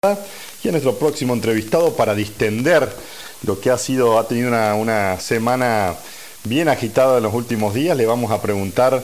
Y a nuestro próximo entrevistado para distender lo que ha tenido una semana bien agitada en los últimos días. Le vamos a preguntar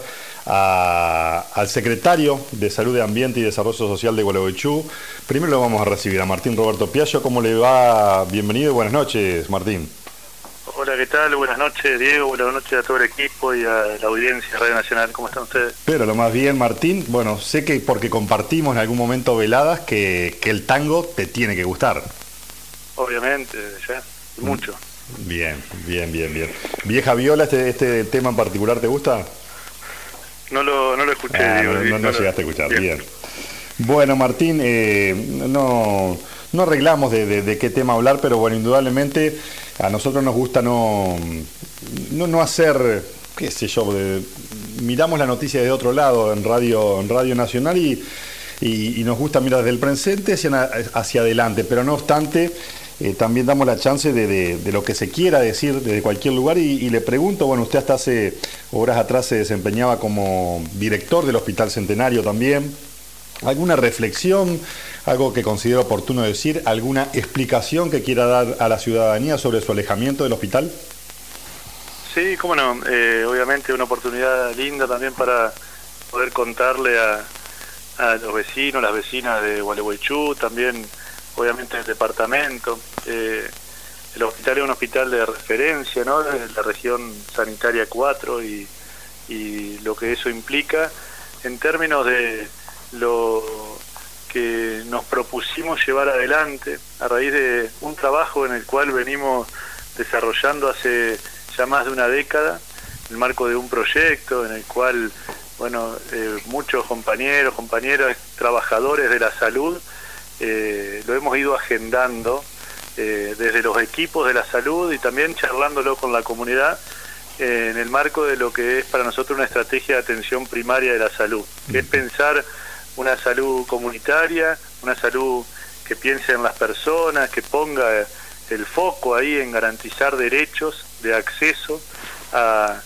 al secretario de Salud de Ambiente y Desarrollo Social de Gualeguaychú. Primero lo vamos a recibir a Martín Roberto Piaggio. ¿Cómo le va? Bienvenido y buenas noches, Martín. Hola, ¿qué tal? Buenas noches, Diego. Buenas noches a todo el equipo y a la audiencia de Radio Nacional. ¿Cómo están ustedes? Pero lo más bien, Martín. Bueno, sé que porque compartimos en algún momento veladas que el tango te tiene que gustar. Obviamente, ya, mucho. Bien. ¿Vieja Viola, este tema en particular te gusta? No lo escuché, Diego. No llegaste a escuchar, bien. Bueno, Martín, no arreglamos de qué tema hablar, pero bueno, indudablemente a nosotros nos gusta no hacer, qué sé yo, miramos la noticia de otro lado en Radio Nacional y nos gusta mirar desde el presente hacia adelante, pero no obstante, también damos la chance de lo que se quiera decir desde cualquier lugar y le pregunto, bueno, usted hasta hace horas atrás se desempeñaba como director del Hospital Centenario también. ¿Alguna reflexión, algo que considera oportuno decir, alguna explicación que quiera dar a la ciudadanía sobre su alejamiento del hospital? Sí, cómo no. Obviamente una oportunidad linda también para poder contarle a los vecinos, las vecinas de Gualeguaychú, también obviamente el departamento. El hospital es un hospital de referencia, ¿no? De la región sanitaria 4 y lo que eso implica en términos de lo que nos propusimos llevar adelante a raíz de un trabajo en el cual venimos desarrollando hace ya más de una década, en el marco de un proyecto en el cual, bueno, muchos compañeros, compañeras, trabajadores de la salud, lo hemos ido agendando desde los equipos de la salud y también charlándolo con la comunidad en el marco de lo que es para nosotros una estrategia de atención primaria de la salud, que es pensar una salud comunitaria, una salud que piense en las personas, que ponga el foco ahí en garantizar derechos de acceso a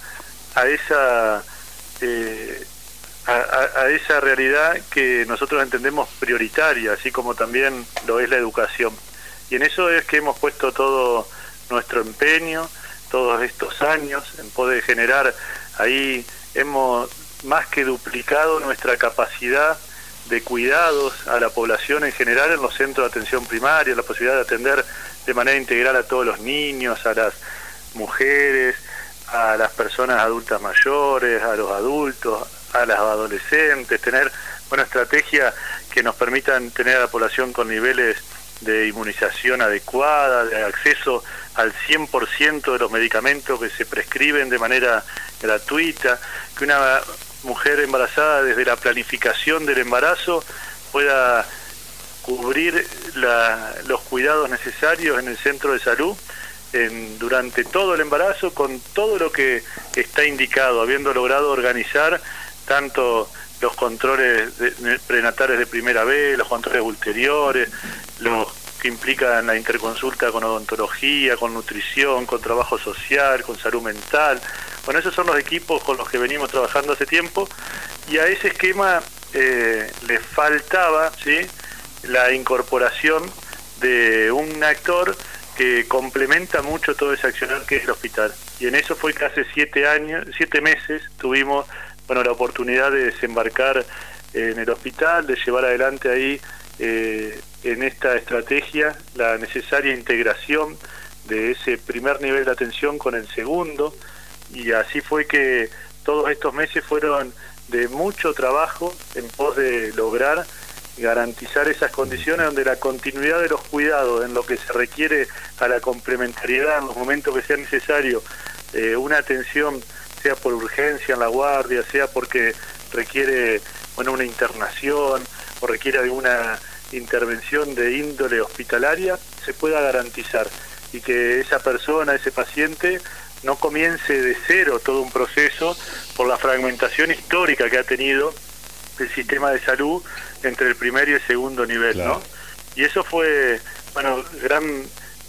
esa realidad que nosotros entendemos prioritaria, así como también lo es la educación. Y en eso es que hemos puesto todo nuestro empeño, todos estos años, en poder generar, ahí hemos más que duplicado nuestra capacidad de cuidados a la población en general en los centros de atención primaria, la posibilidad de atender de manera integral a todos los niños, a las mujeres, a las personas adultas mayores, a los adultos, a las adolescentes, tener una estrategia que nos permitan tener a la población con niveles de inmunización adecuada, de acceso al 100% de los medicamentos que se prescriben de manera gratuita, que una mujer embarazada desde la planificación del embarazo pueda cubrir los cuidados necesarios en el centro de salud durante todo el embarazo con todo lo que está indicado, habiendo logrado organizar tanto los controles prenatales de primera vez, los controles ulteriores, los que implican la interconsulta con odontología, con nutrición, con trabajo social, con salud mental. Bueno, esos son los equipos con los que venimos trabajando hace tiempo y a ese esquema le faltaba, ¿sí?, la incorporación de un actor que complementa mucho todo ese accionar que es el hospital. Y en eso fue que hace 7 meses tuvimos, bueno, la oportunidad de desembarcar en el hospital, de llevar adelante ahí en esta estrategia la necesaria integración de ese primer nivel de atención con el segundo, y así fue que todos estos meses fueron de mucho trabajo en pos de lograr garantizar esas condiciones donde la continuidad de los cuidados en lo que se requiere a la complementariedad en los momentos que sea necesario, una atención sea por urgencia en la guardia, sea porque requiere, bueno, una internación o requiere alguna intervención de índole hospitalaria, se pueda garantizar y que esa persona, ese paciente, no comience de cero todo un proceso por la fragmentación histórica que ha tenido el sistema de salud entre el primer y el segundo nivel, claro, ¿no? Y eso fue, bueno, gran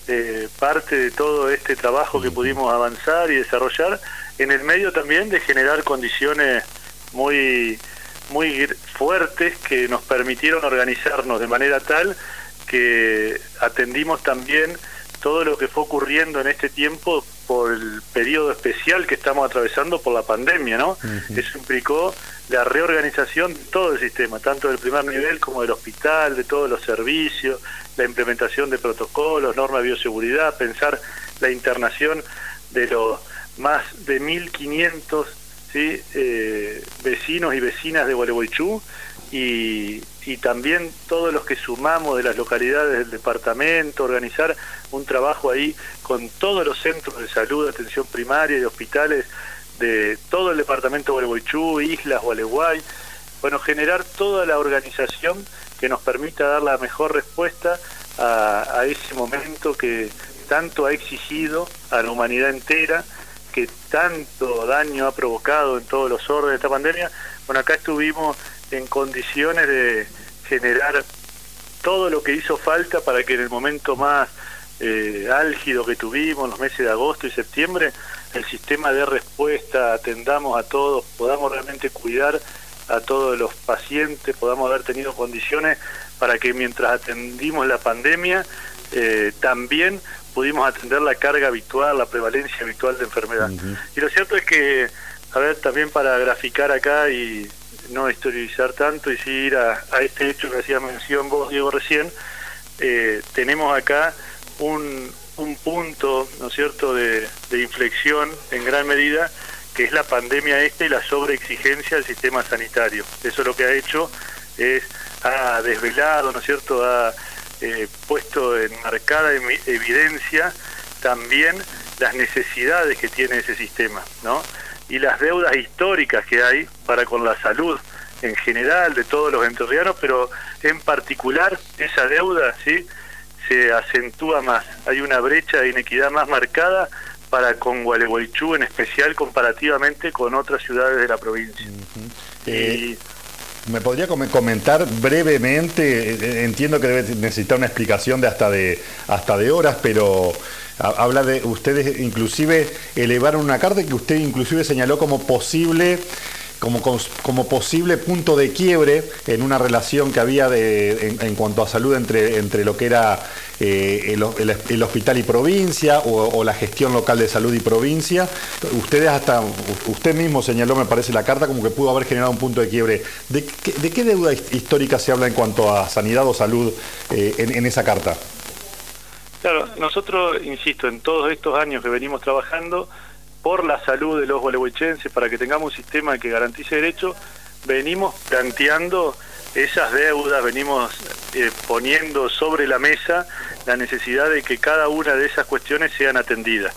parte de todo este trabajo que pudimos avanzar y desarrollar en el medio también de generar condiciones muy fuertes que nos permitieron organizarnos de manera tal que atendimos también todo lo que fue ocurriendo en este tiempo por el periodo especial que estamos atravesando por la pandemia, ¿no? Eso implicó la reorganización de todo el sistema, tanto del primer nivel como del hospital, de todos los servicios, la implementación de protocolos, normas de bioseguridad, pensar la internación de los más de 1.500 ¿sí? Vecinos y vecinas de Gualeguaychú, y también todos los que sumamos de las localidades del departamento, organizar un trabajo ahí con todos los centros de salud, de atención primaria y hospitales de todo el departamento de Gualeguaychú, Islas, Gualeguay. Bueno, generar toda la organización que nos permita dar la mejor respuesta a ese momento que tanto ha exigido a la humanidad entera, que tanto daño ha provocado en todos los órdenes de esta pandemia. Bueno, acá estuvimos en condiciones de generar todo lo que hizo falta para que en el momento más álgido que tuvimos, los meses de agosto y septiembre, el sistema de respuesta, atendamos a todos, podamos realmente cuidar a todos los pacientes, podamos haber tenido condiciones para que mientras atendimos la pandemia, también pudimos atender la carga habitual, la prevalencia habitual de enfermedad. Y lo cierto es que, a ver, también para graficar acá y no historizar tanto y sí ir a este hecho que hacía mención vos, Diego, recién, tenemos acá un punto, ¿no es cierto?, de inflexión en gran medida, que es la pandemia y la sobreexigencia del sistema sanitario. Eso lo que ha hecho ha desvelado, ¿no es cierto?, ha puesto en marcada evidencia también las necesidades que tiene ese sistema, ¿no?, y las deudas históricas que hay para con la salud en general de todos los entrerrianos, pero en particular esa deuda, ¿sí?, se acentúa más. Hay una brecha de inequidad más marcada para con Gualeguaychú, en especial comparativamente con otras ciudades de la provincia. ¿Me podría comentar brevemente? Entiendo que debe necesitar una explicación de hasta de horas, pero habla de ustedes inclusive elevaron una carta que usted inclusive señaló como posible punto de quiebre en una relación que había en cuanto a salud entre lo que era el hospital y provincia o la gestión local de salud y provincia. Usted mismo señaló, me parece, la carta como que pudo haber generado un punto de quiebre. ¿De qué deuda histórica se habla en cuanto a sanidad o salud en esa carta? Claro, nosotros, insisto, en todos estos años que venimos trabajando por la salud de los gualeguaychenses, para que tengamos un sistema que garantice derechos, venimos planteando esas deudas, venimos poniendo sobre la mesa la necesidad de que cada una de esas cuestiones sean atendidas.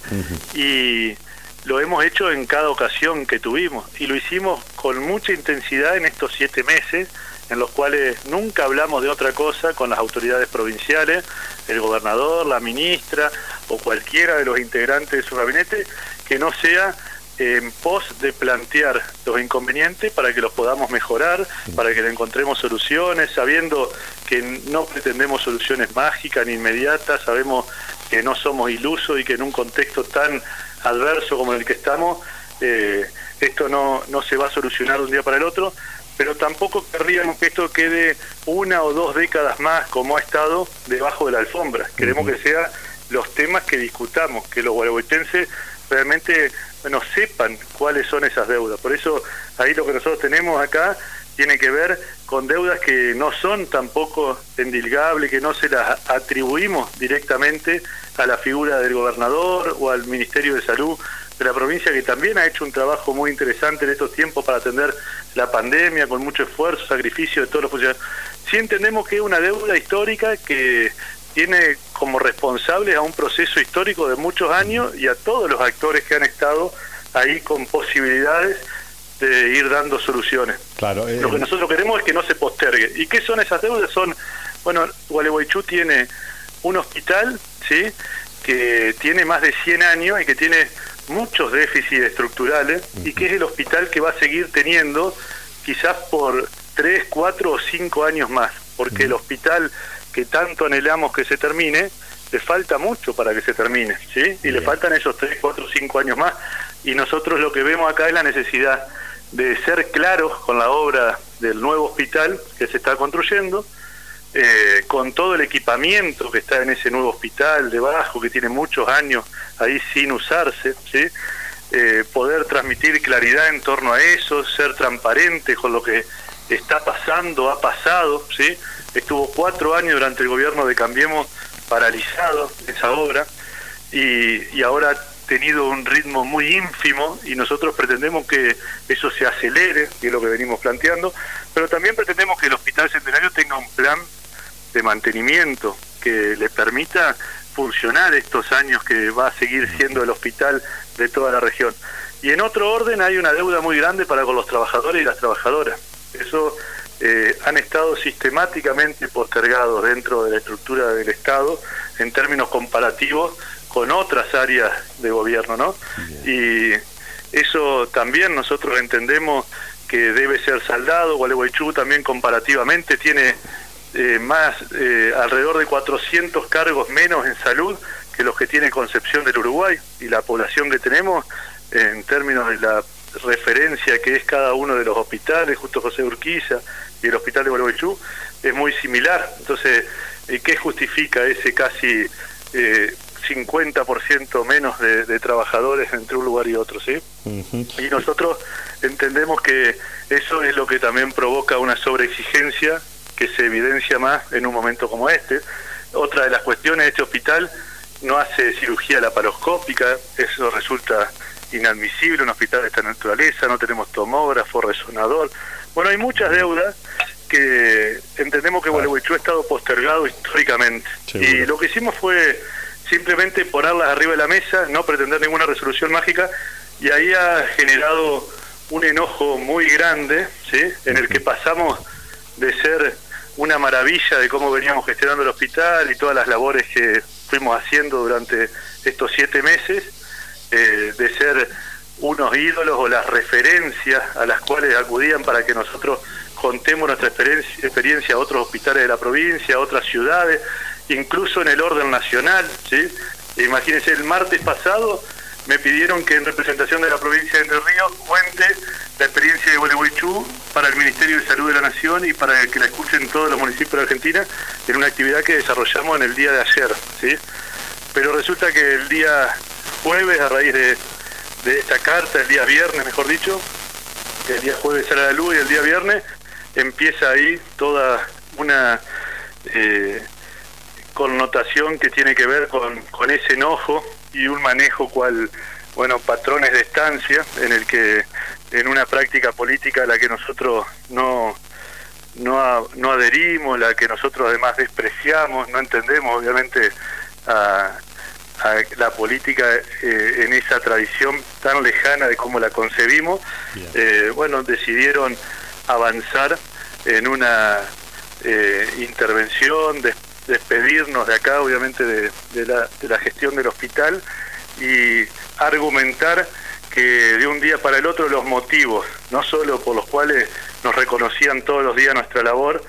Y lo hemos hecho en cada ocasión que tuvimos, y lo hicimos con mucha intensidad en estos 7 meses, en los cuales nunca hablamos de otra cosa con las autoridades provinciales, el gobernador, la ministra o cualquiera de los integrantes de su gabinete, que no sea en pos de plantear los inconvenientes para que los podamos mejorar, para que le encontremos soluciones, sabiendo que no pretendemos soluciones mágicas ni inmediatas, sabemos que no somos ilusos y que en un contexto tan adverso como el que estamos, esto no se va a solucionar de un día para el otro, pero tampoco querríamos que esto quede 1 o 2 décadas más como ha estado debajo de la alfombra. Queremos que sean los temas que discutamos, que los gualeguaychenses realmente sepan cuáles son esas deudas. Por eso ahí lo que nosotros tenemos acá tiene que ver con deudas que no son tampoco endilgables, que no se las atribuimos directamente a la figura del gobernador o al Ministerio de Salud de la provincia, que también ha hecho un trabajo muy interesante en estos tiempos para atender la pandemia con mucho esfuerzo, sacrificio de todos los funcionarios. Sí entendemos que es una deuda histórica que tiene como responsables a un proceso histórico de muchos años y a todos los actores que han estado ahí con posibilidades de ir dando soluciones. Claro, lo que nosotros queremos es que no se postergue. ¿Y qué son esas deudas? Gualeguaychú tiene un hospital, ¿sí?, que tiene más de 100 años y que tiene muchos déficits estructurales, y que es el hospital que va a seguir teniendo quizás por 3, 4 o 5 años más, porque el hospital que tanto anhelamos que se termine, le falta mucho para que se termine, ¿sí? Y le faltan esos 3, 4, 5 años más, y nosotros lo que vemos acá es la necesidad de ser claros con la obra del nuevo hospital que se está construyendo, con todo el equipamiento que está en ese nuevo hospital debajo, que tiene muchos años ahí sin usarse, ¿sí? Poder transmitir claridad en torno a eso, ser transparente con lo que está pasando, ha pasado, ¿sí? Estuvo 4 años durante el gobierno de Cambiemos paralizado esa obra, y ahora ha tenido un ritmo muy ínfimo, y nosotros pretendemos que eso se acelere, que es lo que venimos planteando, pero también pretendemos que el Hospital Centenario tenga un plan de mantenimiento que le permita funcionar estos años que va a seguir siendo el hospital de toda la región. Y en otro orden hay una deuda muy grande para con los trabajadores y las trabajadoras. Eso han estado sistemáticamente postergados dentro de la estructura del Estado en términos comparativos con otras áreas de gobierno, ¿no? Y eso también nosotros entendemos que debe ser saldado. Gualeguaychú también comparativamente tiene alrededor de 400 cargos menos en salud que los que tiene Concepción del Uruguay, y la población que tenemos en términos de la referencia que es cada uno de los hospitales, Justo José Urquiza y el hospital de Gualeguaychú, es muy similar. Entonces, ¿qué justifica ese casi 50% menos de trabajadores entre un lugar y otro, ¿sí? Y nosotros entendemos que eso es lo que también provoca una sobreexigencia que se evidencia más en un momento como este. Otra de las cuestiones de este hospital no hace cirugía laparoscópica, eso resulta inadmisible, un hospital de esta naturaleza, no tenemos tomógrafo, resonador. Bueno, hay muchas deudas que entendemos que Gualeguaychú ha estado postergado históricamente. Seguro. Y lo que hicimos fue simplemente ponerlas arriba de la mesa, no pretender ninguna resolución mágica, y ahí ha generado un enojo muy grande, ¿sí? En el que pasamos de ser una maravilla de cómo veníamos gestionando el hospital y todas las labores que fuimos haciendo durante estos 7 meses, de ser unos ídolos o las referencias a las cuales acudían para que nosotros contemos nuestra experiencia a otros hospitales de la provincia, a otras ciudades, incluso en el orden nacional, ¿sí? Imagínense, el martes pasado me pidieron que en representación de la provincia de Entre Ríos cuente la experiencia de Gualeguaychú para el Ministerio de Salud de la Nación y para que la escuchen todos los municipios de Argentina en una actividad que desarrollamos en el día de ayer, ¿sí? Pero resulta que el día jueves, a raíz de esta carta, el día viernes, mejor dicho, el día jueves sale a la luz y el día viernes empieza ahí toda una connotación que tiene que ver con ese enojo y un manejo cual, bueno, patrones de estancia, en el que en una práctica política a la que nosotros no adherimos, la que nosotros además despreciamos, no entendemos obviamente a la política en esa tradición tan lejana de cómo la concebimos. Bueno, decidieron avanzar en una intervención, despedirnos de acá, obviamente, de la gestión del hospital, y argumentar que de un día para el otro los motivos, no solo por los cuales nos reconocían todos los días nuestra labor,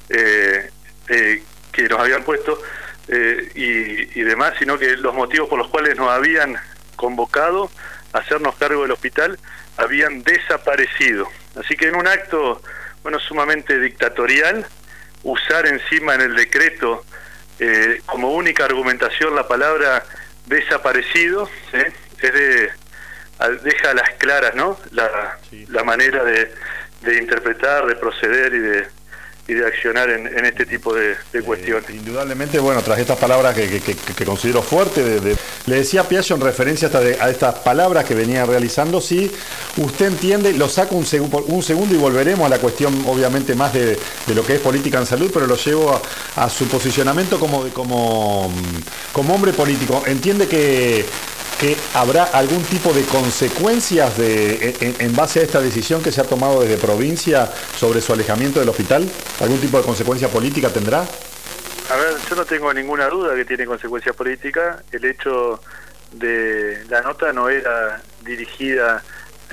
que nos habían puesto, y demás, sino que los motivos por los cuales nos habían convocado a hacernos cargo del hospital habían desaparecido. Así que en un acto, bueno, sumamente dictatorial, usar encima en el decreto como única argumentación la palabra desaparecido, ¿sí? Deja a las claras, ¿no? La manera de interpretar, de proceder y de accionar en este tipo de cuestiones. Indudablemente, bueno, tras estas palabras que considero fuertes, le decía a Piaggio en referencia a estas palabras que venía realizando, si usted entiende, lo saco un segundo y volveremos a la cuestión obviamente más de lo que es política en salud, pero lo llevo a su posicionamiento como hombre político. ¿Entiende que habrá algún tipo de consecuencias en base a esta decisión que se ha tomado desde provincia sobre su alejamiento del hospital? ¿Algún tipo de consecuencia política tendrá? A ver, yo no tengo ninguna duda que tiene consecuencia política. El hecho de la nota no era dirigida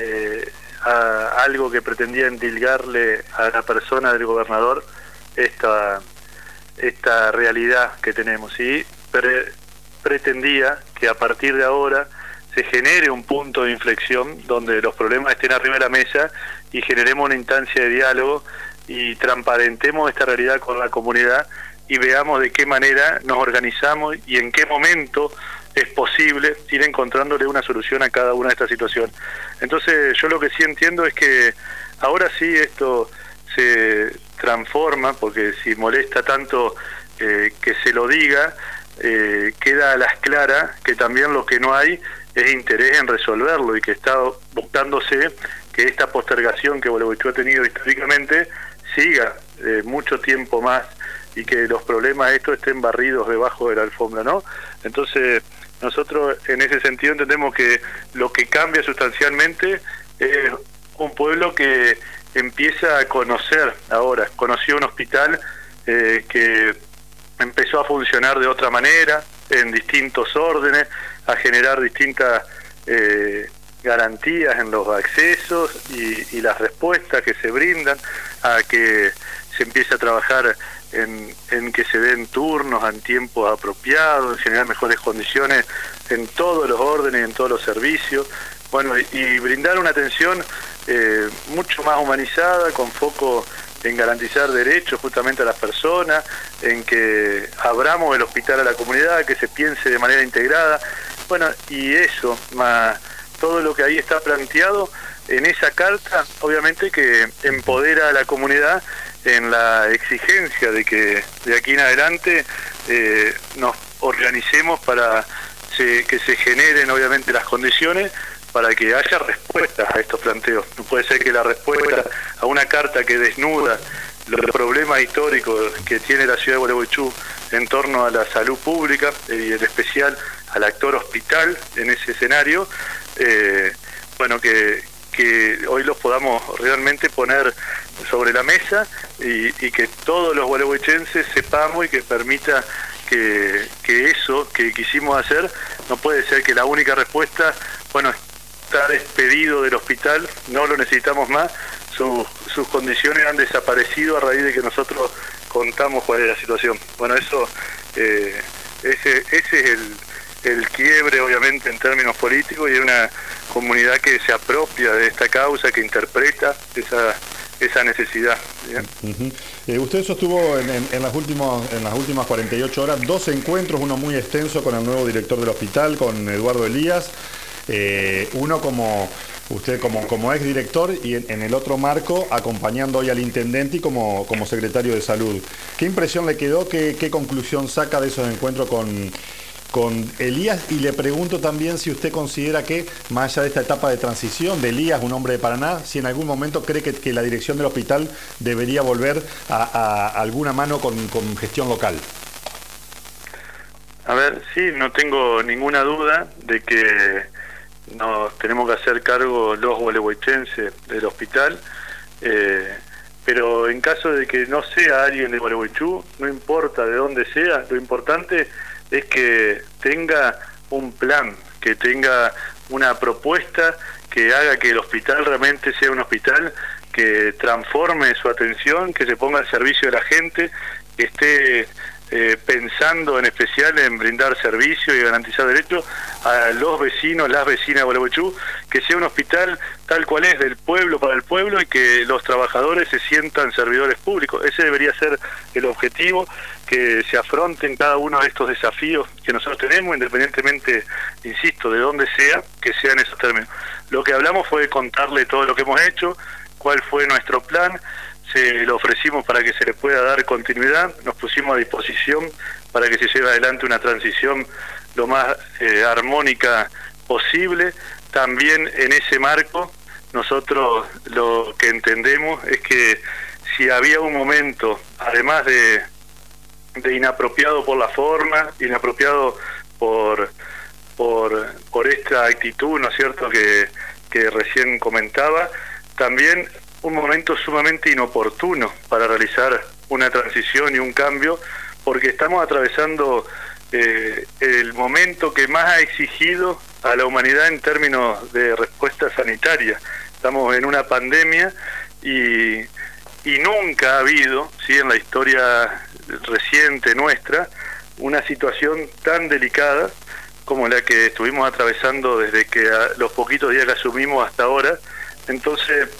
a algo que pretendía endilgarle a la persona del gobernador esta realidad que tenemos, ¿sí? Pretendía que a partir de ahora se genere un punto de inflexión donde los problemas estén arriba de la mesa y generemos una instancia de diálogo y transparentemos esta realidad con la comunidad y veamos de qué manera nos organizamos y en qué momento es posible ir encontrándole una solución a cada una de estas situaciones. Entonces yo lo que sí entiendo es que ahora sí esto se transforma, porque si molesta tanto que se lo diga, queda a las claras que también lo que no hay es interés en resolverlo y que está buscándose que esta postergación que Gualeguaychú ha tenido históricamente siga mucho tiempo más y que los problemas estos estén barridos debajo de la alfombra, ¿no? Entonces nosotros en ese sentido entendemos que lo que cambia sustancialmente es un pueblo que empieza a conocer ahora, conoció un hospital que empezó a funcionar de otra manera, en distintos órdenes, a generar distintas garantías en los accesos y las respuestas que se brindan, a que se empiece a trabajar en que se den turnos en tiempos apropiados, en generar mejores condiciones en todos los órdenes, en todos los servicios, bueno, y brindar una atención mucho más humanizada, con foco en garantizar derechos justamente a las personas, en que abramos el hospital a la comunidad, que se piense de manera integrada, bueno, y eso, más todo lo que ahí está planteado en esa carta, obviamente que empodera a la comunidad en la exigencia de que de aquí en adelante nos organicemos para que se generen obviamente las condiciones para que haya respuestas a estos planteos. No puede ser que la respuesta a una carta que desnuda los problemas históricos que tiene la ciudad de Gualeguaychú en torno a la salud pública y en especial al actor hospital en ese escenario, bueno, que hoy los podamos realmente poner sobre la mesa y que todos los gualeguaychenses sepamos y que permita que eso que quisimos hacer, no puede ser que la única respuesta, bueno, está despedido del hospital, no lo necesitamos más, sus condiciones han desaparecido a raíz de que nosotros contamos cuál es la situación. Bueno, eso ese es el quiebre obviamente en términos políticos, y es una comunidad que se apropia de esta causa, que interpreta esa necesidad. Usted sostuvo en las últimas 48 horas 2 encuentros, uno muy extenso con el nuevo director del hospital, con Eduardo Elías, uno como usted como exdirector y en el otro marco acompañando hoy al intendente y como secretario de salud. ¿Qué impresión le quedó? ¿Qué conclusión saca de esos encuentros con Elías? Y le pregunto también si usted considera que, más allá de esta etapa de transición de Elías, un hombre de Paraná, si en algún momento cree que la dirección del hospital debería volver a alguna mano con gestión local. A ver, sí, no tengo ninguna duda de que nos tenemos que hacer cargo los gualeguaychenses del hospital, pero en caso de que no sea alguien de Gualeguaychú, no importa de dónde sea, lo importante es que tenga un plan, que tenga una propuesta que haga que el hospital realmente sea un hospital que transforme su atención, que se ponga al servicio de la gente, que esté pensando en especial en brindar servicios y garantizar derechos a los vecinos, las vecinas de Gualeguaychú, que sea un hospital tal cual es, del pueblo para el pueblo, y que los trabajadores se sientan servidores públicos. Ese debería ser el objetivo, que se afronten cada uno de estos desafíos que nosotros tenemos, independientemente, insisto, de dónde sea, que sean esos términos. Lo que hablamos fue contarle todo lo que hemos hecho, cuál fue nuestro plan, se lo ofrecimos para que se le pueda dar continuidad, nos pusimos a disposición para que se lleve adelante una transición lo más armónica posible. También en ese marco nosotros lo que entendemos es que si había un momento, además de inapropiado por la forma, inapropiado por esta actitud, ¿no es cierto?, que recién comentaba, también un momento sumamente inoportuno para realizar una transición y un cambio, porque estamos atravesando el momento que más ha exigido a la humanidad en términos de respuesta sanitaria. Estamos en una pandemia y nunca ha habido, ¿sí?, en la historia reciente nuestra, una situación tan delicada como la que estuvimos atravesando desde que los poquitos días que asumimos hasta ahora. Entonces,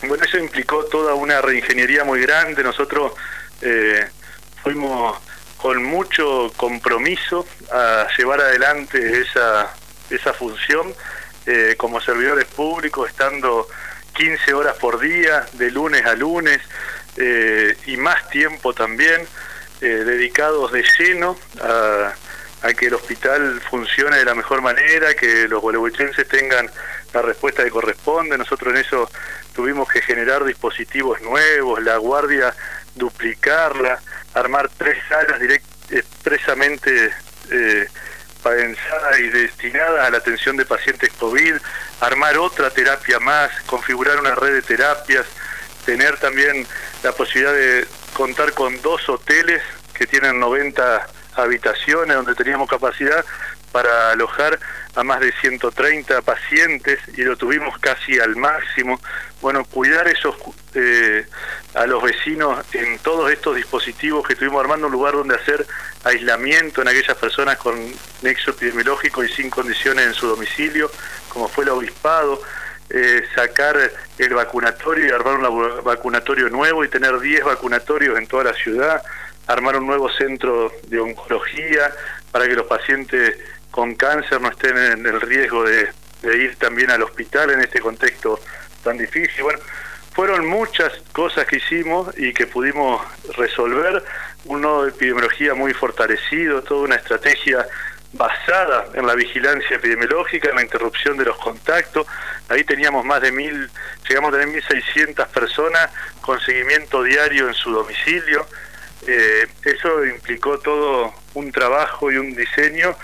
Bueno, eso implicó toda una reingeniería muy grande. Nosotros fuimos con mucho compromiso a llevar adelante esa función como servidores públicos, estando 15 horas por día, de lunes a lunes, y más tiempo también, dedicados de lleno a que el hospital funcione de la mejor manera, que los gualeguaychenses tengan la respuesta que corresponde. Nosotros en eso tuvimos que generar dispositivos nuevos, la guardia duplicarla, armar 3 salas expresamente pensadas y destinadas a la atención de pacientes COVID, armar otra terapia más, configurar una red de terapias, tener también la posibilidad de contar con 2 hoteles que tienen 90 habitaciones, donde teníamos capacidad para alojar a más de 130 pacientes, y lo tuvimos casi al máximo. Bueno, cuidar a los vecinos en todos estos dispositivos que estuvimos armando, un lugar donde hacer aislamiento en aquellas personas con nexo epidemiológico y sin condiciones en su domicilio, como fue el obispado, sacar el vacunatorio y armar un vacunatorio nuevo y tener 10 vacunatorios en toda la ciudad, armar un nuevo centro de oncología para que los pacientes con cáncer no estén en el riesgo de ir también al hospital en este contexto tan difícil. Bueno, fueron muchas cosas que hicimos y que pudimos resolver, un nodo de epidemiología muy fortalecido, toda una estrategia basada en la vigilancia epidemiológica, en la interrupción de los contactos. Ahí teníamos más de 1.000, llegamos a tener 1.600 personas con seguimiento diario en su domicilio. Eso implicó todo un trabajo y un diseño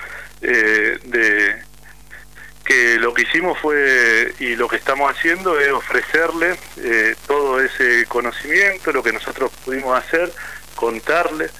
que lo que hicimos fue, y lo que estamos haciendo es ofrecerle todo ese conocimiento, lo que nosotros pudimos hacer, contarle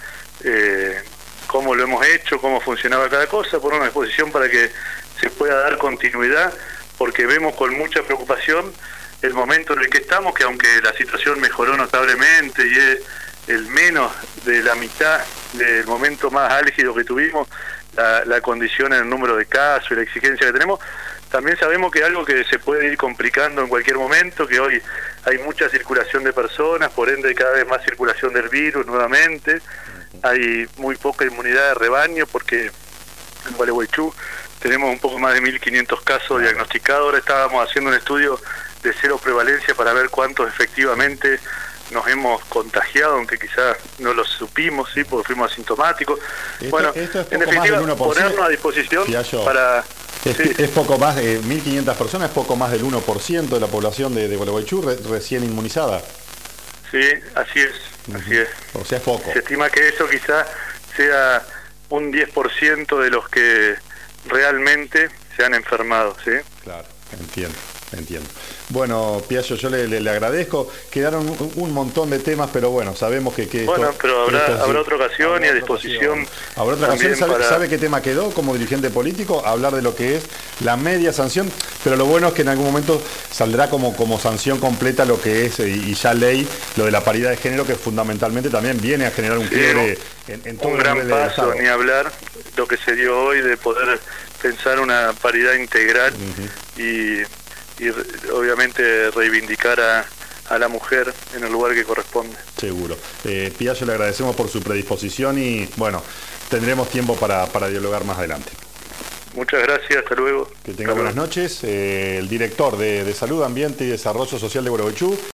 cómo lo hemos hecho, cómo funcionaba cada cosa, poner una disposición para que se pueda dar continuidad, porque vemos con mucha preocupación el momento en el que estamos, que aunque la situación mejoró notablemente y es el menos de la mitad del momento más álgido que tuvimos, la condición en el número de casos y la exigencia que tenemos, también sabemos que es algo que se puede ir complicando en cualquier momento, que hoy hay mucha circulación de personas, por ende cada vez más circulación del virus nuevamente, hay muy poca inmunidad de rebaño, porque en Gualeguaychú tenemos un poco más de 1.500 casos diagnosticados. Ahora estábamos haciendo un estudio de cero prevalencia para ver cuántos efectivamente nos hemos contagiado, aunque quizás no lo supimos, ¿sí? Porque fuimos asintomáticos. Bueno, en definitiva, ponernos a disposición para... Es poco más de 1.500 personas, es poco más del 1% de la población de Gualeguaychú recién inmunizada. Sí, así es, así es. O sea, es poco. Se estima que eso quizás sea un 10% de los que realmente se han enfermado, ¿sí? Claro, entiendo. Bueno, Piaggio, yo le agradezco. Quedaron un montón de temas, pero bueno, sabemos que bueno, pero habrá otra ocasión y a disposición. Habrá otra ocasión. ¿Sabe qué tema quedó como dirigente político? Hablar de lo que es la media sanción, pero lo bueno es que en algún momento saldrá como sanción completa lo que es, y ya ley, lo de la paridad de género, que fundamentalmente también viene a generar un quiebre en todo un el gran paso, ni hablar lo que se dio hoy de poder pensar una paridad integral y obviamente reivindicar a la mujer en el lugar que corresponde. Seguro. Piaggio, le agradecemos por su predisposición y bueno, tendremos tiempo para dialogar más adelante. Muchas gracias, hasta luego. Que tenga buenas noches. El director de Salud, Ambiente y Desarrollo Social de Gualeguaychú.